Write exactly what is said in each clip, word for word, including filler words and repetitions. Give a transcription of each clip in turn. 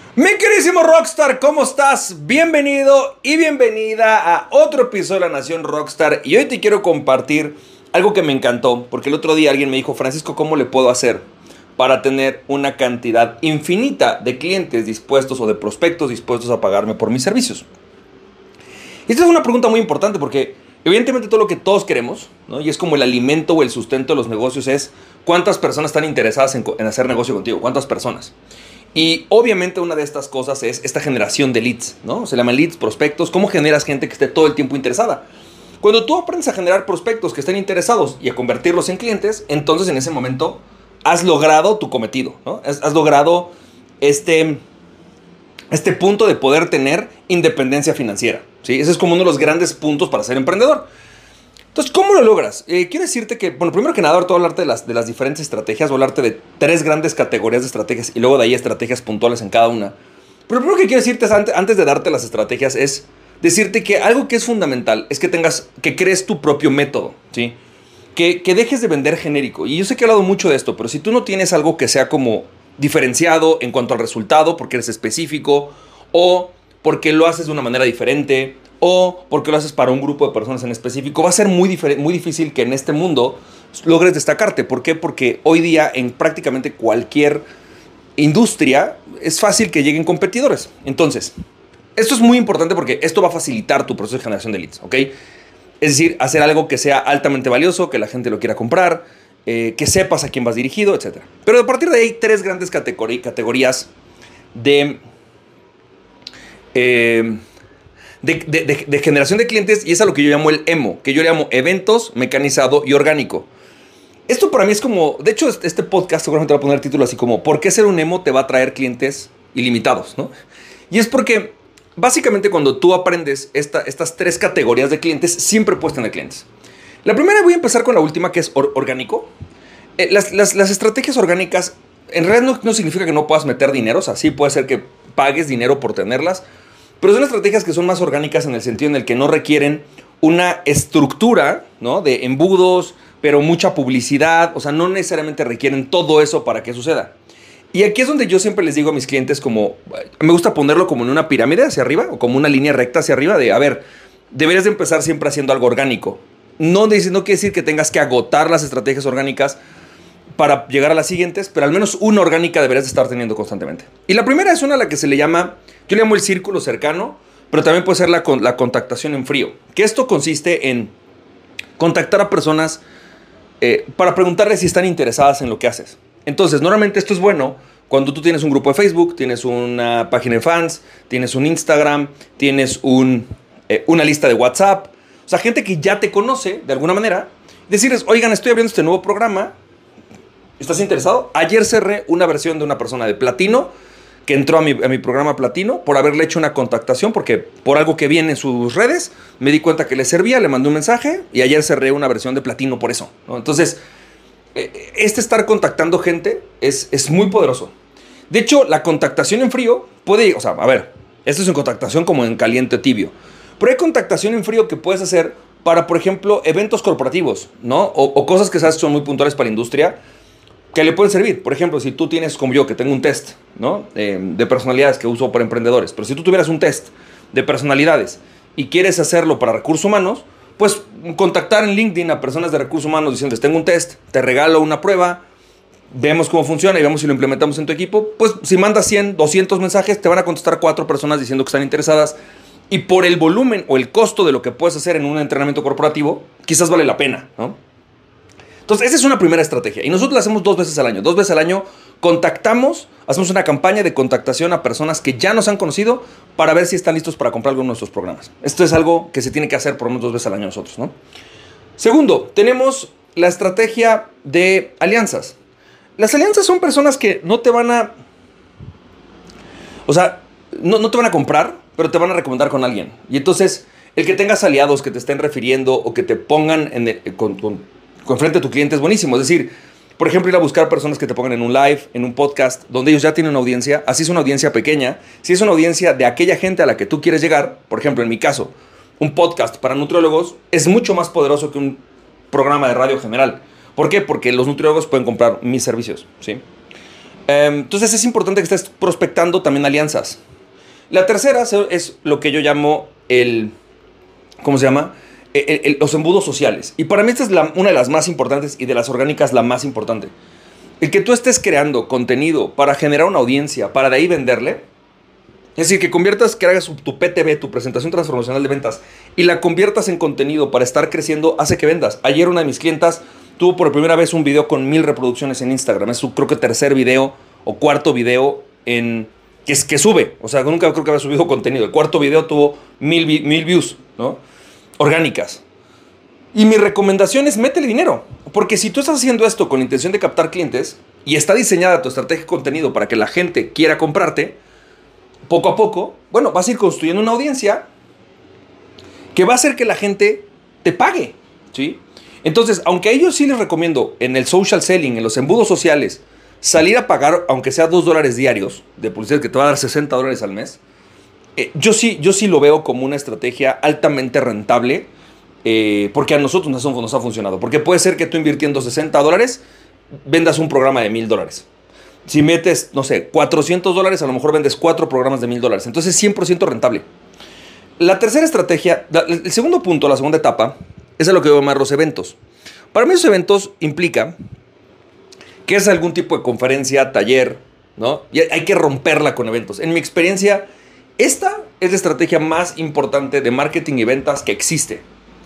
Mi queridísimo Rockstar, ¿cómo estás? Bienvenido y bienvenida a otro episodio de La Nación Rockstar. Y hoy te quiero compartir algo que me encantó, porque el otro día alguien me dijo: Francisco, ¿cómo le puedo hacer para tener una cantidad infinita de clientes dispuestos o de prospectos dispuestos a pagarme por mis servicios? Y esta es una pregunta muy importante porque evidentemente todo lo que todos queremos, ¿no? Y es como el alimento o el sustento de los negocios, es cuántas personas están interesadas en, en hacer negocio contigo, cuántas personas. Y obviamente una de estas cosas es esta generación de leads, ¿no? Se llaman leads, prospectos. ¿Cómo generas gente que esté todo el tiempo interesada? Cuando tú aprendes a generar prospectos que estén interesados y a convertirlos en clientes, entonces en ese momento has logrado tu cometido, ¿no? Has, has logrado este, este punto de poder tener independencia financiera, ¿sí? Ese es como uno de los grandes puntos para ser emprendedor. Entonces, ¿cómo lo logras? Eh, quiero decirte que, bueno, primero que nada, ahorita voy a hablarte de las, de las diferentes estrategias, voy a hablarte de tres grandes categorías de estrategias y luego de ahí estrategias puntuales en cada una. Pero lo primero que quiero decirte es, antes, antes de darte las estrategias, es decirte que algo que es fundamental es que tengas, que crees tu propio método, ¿sí? Que, que dejes de vender genérico. Y yo sé que he hablado mucho de esto, pero si tú no tienes algo que sea como diferenciado en cuanto al resultado, porque eres específico, o porque lo haces de una manera diferente, o porque lo haces para un grupo de personas en específico, va a ser muy, difer- muy difícil que en este mundo logres destacarte. ¿Por qué? Porque hoy día en prácticamente cualquier industria es fácil que lleguen competidores. Entonces, esto es muy importante porque esto va a facilitar tu proceso de generación de leads, ¿ok? Es decir, hacer algo que sea altamente valioso, que la gente lo quiera comprar, eh, que sepas a quién vas dirigido, etcétera. Pero a partir de ahí hay tres grandes categori- categorías de... Eh, De, de, de, de generación de clientes, y es a lo que yo llamo el emo, que yo le llamo eventos, mecanizado y orgánico. Esto para mí es como, de hecho este podcast seguramente va a poner el título así como ¿por qué ser un emo te va a traer clientes ilimitados?, ¿no? Y es porque básicamente cuando tú aprendes esta, estas tres categorías de clientes, siempre puedes tener clientes. La primera, voy a empezar con la última, que es or, orgánico. eh, las, las, las estrategias orgánicas en realidad no, no significa que no puedas meter dinero, o sea, sí puede ser que pagues dinero por tenerlas, pero son estrategias que son más orgánicas en el sentido en el que no requieren una estructura, ¿no?, de embudos, pero mucha publicidad. O sea, no necesariamente requieren todo eso para que suceda. Y aquí es donde yo siempre les digo a mis clientes, como, me gusta ponerlo como en una pirámide hacia arriba, o como una línea recta hacia arriba, de, a ver, deberías de empezar siempre haciendo algo orgánico. No, no quiere decir que tengas que agotar las estrategias orgánicas para llegar a las siguientes, pero al menos una orgánica deberías de estar teniendo constantemente. Y la primera es una a la que se le llama, yo le llamo el círculo cercano, pero también puede ser la, la contactación en frío. Que esto consiste en contactar a personas eh, para preguntarles si están interesadas en lo que haces. Entonces, normalmente esto es bueno cuando tú tienes un grupo de Facebook, tienes una página de fans, tienes un Instagram, tienes un, eh, una lista de WhatsApp. O sea, gente que ya te conoce de alguna manera. Decirles, oigan, estoy abriendo este nuevo programa. ¿Estás interesado? Ayer cerré una versión de una persona de platino que entró a mi, a mi programa platino por haberle hecho una contactación, porque por algo que vi en sus redes me di cuenta que le servía, le mandé un mensaje y ayer cerré una versión de platino por eso, ¿no? Entonces, este estar contactando gente es, es muy poderoso. De hecho, la contactación en frío puede, o sea, a ver, esto es en contactación como en caliente o tibio, pero hay contactación en frío que puedes hacer para, por ejemplo, eventos corporativos, ¿no? O, o cosas que sabes son muy puntuales para la industria, que le pueden servir. Por ejemplo, si tú tienes, como yo, que tengo un test, ¿no?, eh, de personalidades que uso para emprendedores, pero si tú tuvieras un test de personalidades y quieres hacerlo para recursos humanos, pues contactar en LinkedIn a personas de recursos humanos diciéndoles, tengo un test, te regalo una prueba, vemos cómo funciona y vemos si lo implementamos en tu equipo. Pues si mandas cien, doscientos mensajes, te van a contestar cuatro personas diciendo que están interesadas, y por el volumen o el costo de lo que puedes hacer en un entrenamiento corporativo, quizás vale la pena, ¿no? Entonces, esa es una primera estrategia. Y nosotros la hacemos dos veces al año. Dos veces al año contactamos, hacemos una campaña de contactación a personas que ya nos han conocido para ver si están listos para comprar alguno de nuestros programas. Esto es algo que se tiene que hacer por lo menos dos veces al año nosotros, ¿no? Segundo, tenemos la estrategia de alianzas. Las alianzas son personas que no te van a... O sea, no, no te van a comprar, pero te van a recomendar con alguien. Y entonces, el que tengas aliados que te estén refiriendo o que te pongan en el, con... con con frente a tu cliente es buenísimo. Es decir, por ejemplo, ir a buscar personas que te pongan en un live, en un podcast, donde ellos ya tienen una audiencia. Así es una audiencia pequeña. Si es una audiencia de aquella gente a la que tú quieres llegar, por ejemplo, en mi caso, un podcast para nutriólogos es mucho más poderoso que un programa de radio general. ¿Por qué? Porque los nutriólogos pueden comprar mis servicios, ¿sí? Entonces es importante que estés prospectando también alianzas. La tercera es lo que yo llamo el, ¿cómo se llama? El, el, los embudos sociales. Y para mí esta es la, una de las más importantes y de las orgánicas la más importante. El que tú estés creando contenido para generar una audiencia, para de ahí venderle. Es decir, que conviertas, que hagas tu P T V, tu presentación transformacional de ventas, y la conviertas en contenido para estar creciendo, hace que vendas. Ayer una de mis clientas tuvo por primera vez un video con mil reproducciones en Instagram. Es su, creo que tercer video o cuarto video en, que, es, que sube. O sea, nunca creo que había subido contenido. El cuarto video tuvo mil, mil views, ¿no? Orgánicas. Y mi recomendación es métele dinero. Porque si tú estás haciendo esto con la intención de captar clientes y está diseñada tu estrategia de contenido para que la gente quiera comprarte, poco a poco, bueno, vas a ir construyendo una audiencia que va a hacer que la gente te pague, ¿sí? Entonces, aunque a ellos sí les recomiendo en el social selling, en los embudos sociales, salir a pagar, aunque sea dos dólares diarios de publicidad que te va a dar sesenta dólares al mes, eh, yo, sí, yo sí lo veo como una estrategia altamente rentable, eh, porque a nosotros nos, nos ha funcionado. Porque puede ser que tú invirtiendo sesenta dólares vendas un programa de mil dólares. Si metes, no sé, cuatrocientos dólares, a lo mejor vendes cuatro programas de mil dólares. Entonces es cien por ciento rentable. La tercera estrategia, el segundo punto, la segunda etapa, es a lo que voy a llamar los eventos. Para mí esos eventos implica que es algún tipo de conferencia, taller, ¿no? Y hay que romperla con eventos. En mi experiencia, esta es la estrategia más importante de marketing y ventas que existe.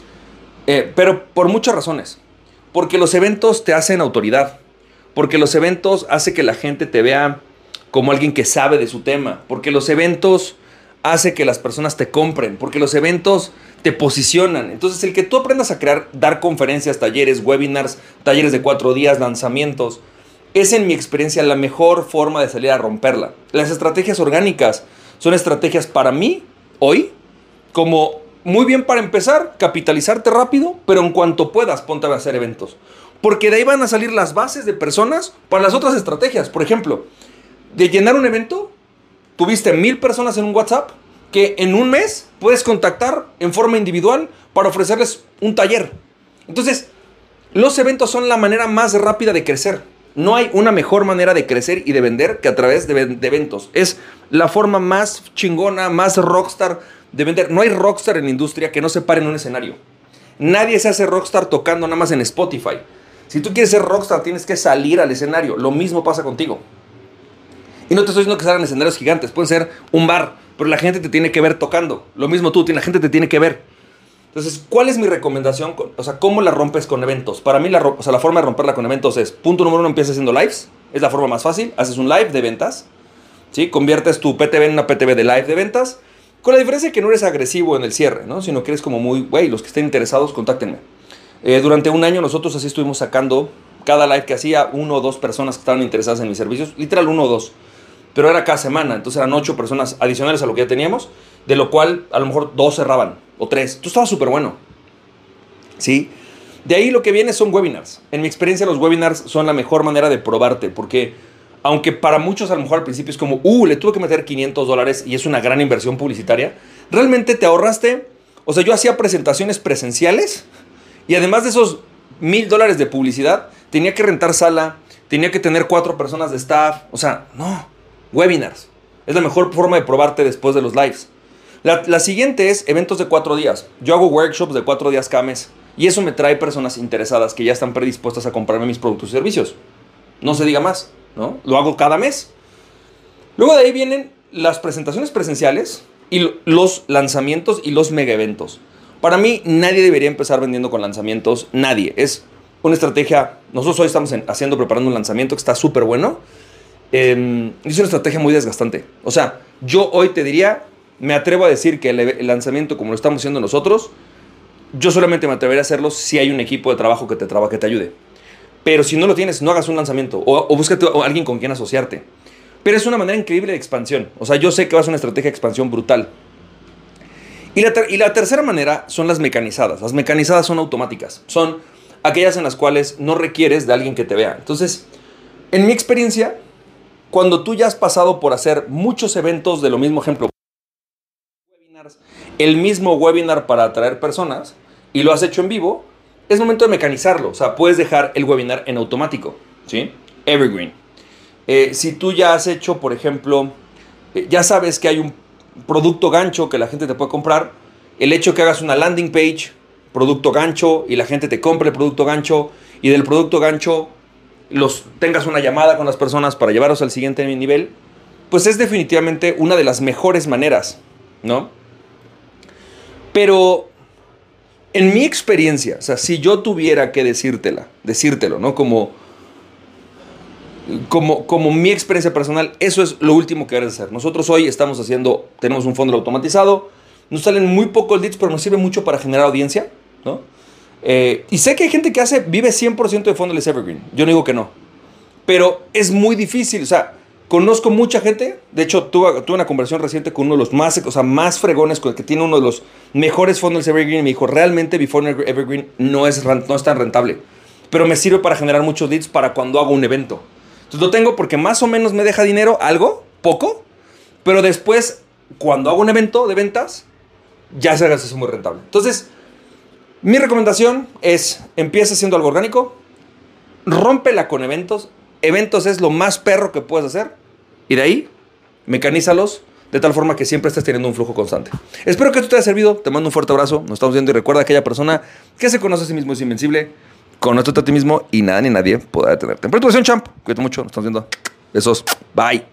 Eh, pero por muchas razones. Porque los eventos te hacen autoridad. Porque los eventos hacen que la gente te vea como alguien que sabe de su tema. Porque los eventos hacen que las personas te compren. Porque los eventos te posicionan. Entonces, el que tú aprendas a crear, dar conferencias, talleres, webinars, talleres de cuatro días, lanzamientos, es en mi experiencia la mejor forma de salir a romperla. Las estrategias orgánicas son estrategias para mí, hoy, como muy bien para empezar, capitalizarte rápido, pero en cuanto puedas, ponte a hacer eventos. Porque de ahí van a salir las bases de personas para las otras estrategias. Por ejemplo, de llenar un evento, tuviste mil personas en un WhatsApp, que en un mes puedes contactar en forma individual para ofrecerles un taller. Entonces, los eventos son la manera más rápida de crecer. No hay una mejor manera de crecer y de vender que a través de, de eventos. Es la forma más chingona, más rockstar de vender. No hay rockstar en la industria que no se pare en un escenario. Nadie se hace rockstar tocando nada más en Spotify. Si tú quieres ser rockstar, tienes que salir al escenario. Lo mismo pasa contigo. Y no te estoy diciendo que salgan escenarios gigantes. Pueden ser un bar, pero la gente te tiene que ver tocando. Lo mismo tú, la gente te tiene que ver. Entonces, ¿cuál es mi recomendación? O sea, ¿cómo la rompes con eventos? Para mí, la, o sea, la forma de romperla con eventos es, punto número uno, empiezas haciendo lives. Es la forma más fácil. Haces un live de ventas, ¿sí? Conviertes tu P T V en una P T V de live de ventas, con la diferencia que no eres agresivo en el cierre, ¿no? Sino que eres como muy, güey, los que estén interesados, contáctenme. Eh, durante un año nosotros así estuvimos sacando cada live que hacía, uno o dos personas que estaban interesadas en mis servicios, literal uno o dos. Pero era cada semana, entonces eran ocho personas adicionales a lo que ya teníamos, de lo cual a lo mejor dos cerraban, o tres. Tú estabas súper bueno, ¿sí? De ahí lo que viene son webinars. En mi experiencia los webinars son la mejor manera de probarte, porque aunque para muchos a lo mejor al principio es como, uh, le tuve que meter quinientos dólares y es una gran inversión publicitaria, realmente te ahorraste, o sea, yo hacía presentaciones presenciales y además de esos mil dólares de publicidad, tenía que rentar sala, tenía que tener cuatro personas de staff, o sea, no. Webinars. Es la mejor forma de probarte después de los lives. La, la siguiente es eventos de cuatro días. Yo hago workshops de cuatro días cada mes. Y eso me trae personas interesadas que ya están predispuestas a comprarme mis productos y servicios. No se diga más, ¿no? Lo hago cada mes. Luego de ahí vienen las presentaciones presenciales y los lanzamientos y los mega eventos. Para mí, nadie debería empezar vendiendo con lanzamientos. Nadie. Es una estrategia. Nosotros hoy estamos en, haciendo, preparando un lanzamiento que está súper bueno. Eh, es una estrategia muy desgastante. O sea, yo hoy te diría, me atrevo a decir que el, el lanzamiento como lo estamos haciendo nosotros, yo solamente me atrevería a hacerlo si hay un equipo de trabajo que te, traba, que te ayude. Pero si no lo tienes, no hagas un lanzamiento o, o búscate a alguien con quien asociarte. Pero es una manera increíble de expansión. O sea, yo sé que va a ser una estrategia de expansión brutal. Y la, ter- y la tercera manera son las mecanizadas. Las mecanizadas son automáticas. Son aquellas en las cuales no requieres de alguien que te vea. Entonces, en mi experiencia, cuando tú ya has pasado por hacer muchos eventos de lo mismo, ejemplo, webinars, el mismo webinar para atraer personas y lo has hecho en vivo, es momento de mecanizarlo. O sea, puedes dejar el webinar en automático, ¿sí? Evergreen. Eh, si tú ya has hecho, por ejemplo, eh, ya sabes que hay un producto gancho que la gente te puede comprar, el hecho que hagas una landing page, producto gancho, y la gente te compre el producto gancho, y del producto gancho los tengas una llamada con las personas para llevarlos al siguiente nivel, pues es definitivamente una de las mejores maneras, ¿no? Pero en mi experiencia, o sea, si yo tuviera que decírtela, decírtelo, ¿no? Como, como, como mi experiencia personal, eso es lo último que debes hacer. Nosotros hoy estamos haciendo, tenemos un funnel automatizado, nos salen muy pocos leads, pero nos sirve mucho para generar audiencia, ¿no? Eh, y sé que hay gente que hace, vive cien por ciento de funnels evergreen. Yo no digo que no. Pero es muy difícil. O sea, conozco mucha gente. De hecho, tuve, tuve una conversación reciente con uno de los más, o sea, más fregones, con el que tiene uno de los mejores funnels evergreen. Y me dijo, realmente mi funnel evergreen no es, no es tan rentable. Pero me sirve para generar muchos leads para cuando hago un evento. Entonces lo tengo porque más o menos me deja dinero, algo, poco. Pero después, cuando hago un evento de ventas, ya se hace muy rentable. Entonces, mi recomendación es, empieza haciendo algo orgánico, rómpela con eventos. Eventos es lo más perro que puedes hacer. Y de ahí, mecanízalos de tal forma que siempre estés teniendo un flujo constante. Espero que esto te haya servido. Te mando un fuerte abrazo. Nos estamos viendo y recuerda, aquella persona que se conoce a sí mismo es invencible. Conócete a ti mismo y nada ni nadie podrá detenerte. En perturbación, champ. Cuídate mucho. Nos estamos viendo. Besos. Bye.